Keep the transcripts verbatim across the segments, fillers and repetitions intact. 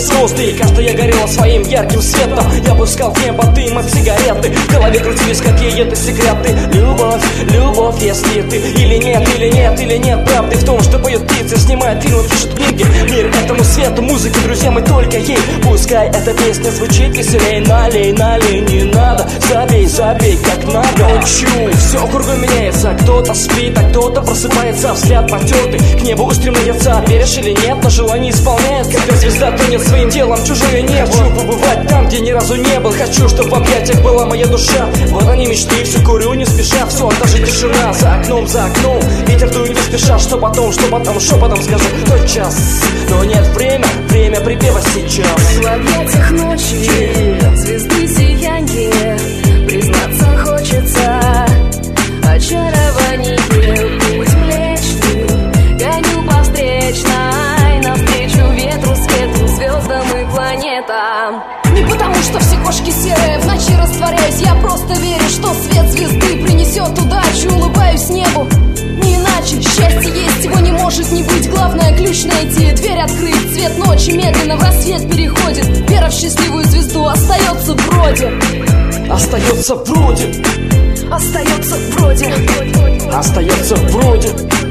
звезды, и каждая горела своим ярким светом. Я пускал в небо дым от сигареты, в голове крутились какие-то секреты. Любовь, любовь, если ты или нет, или нет, или нет правды в том, что поет птицы, снимает фильмы, пишет книги. Мир этому свету, музыке, друзьям и только ей. Пускай эта песня звучит веселей. Налей, налей, не надо, забей, забей, как надо. Учу, все кругом меняется, кто-то спит, а кто-то просыпается, взгляд потертый, к небу устремляется. Веришь или нет, но желание исполняет. Когда звезда тонет своим делом, чужое небо. Хочу побывать там, где ни разу не был. Хочу, чтобы в объятиях была моя душа. Вот они мечты, все курю не спеша. Все, даже тишина за окном, за окном. Ветер дует не спеша, что потом, что потом, шепотом скажу тот час. Но нет, время, время припева сейчас. В объятиях ночи, звезды сияние, признаться хочется. Очарование, путь млечный, гоню по встречной, навстречу ветру, свету, звездам и планетам. Не потому, что все кошки серые, в ночи растворяюсь. Я просто верю, что свет звезды принесет удачу. Улыбаюсь небу, не иначе. Счастье есть, его не может не быть. Главное ключ найти, дверь открыть. Цвет ночи медленно в рассвет переходит. Вера в счастливую звезду остается вроде. Остается вроде. Остается вроде. Остается вроде.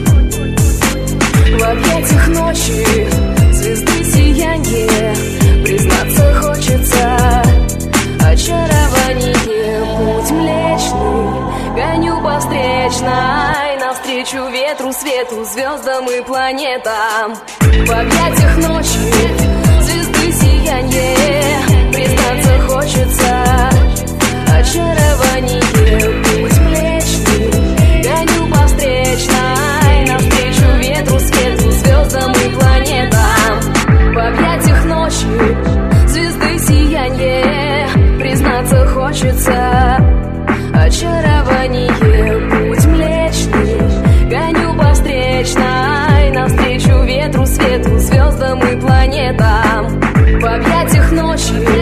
В объятиях ночи, звезды сияние, признаться хочется. Очарование, путь млечный, гоню по встречной, навстречу ветру, свету, звездам и планетам. В объятиях ночи, звезды сияние, признаться хочется. Очарование, путь млечный, гоню по встречной, навстречу ветру, свету, звездам и планетам. В объятиях ночи, звезды сияние, признаться хочется. Очарование, путь млечный, гоню по встречной, навстречу ветру, свету, звездам и планетам. В объятиях ночи,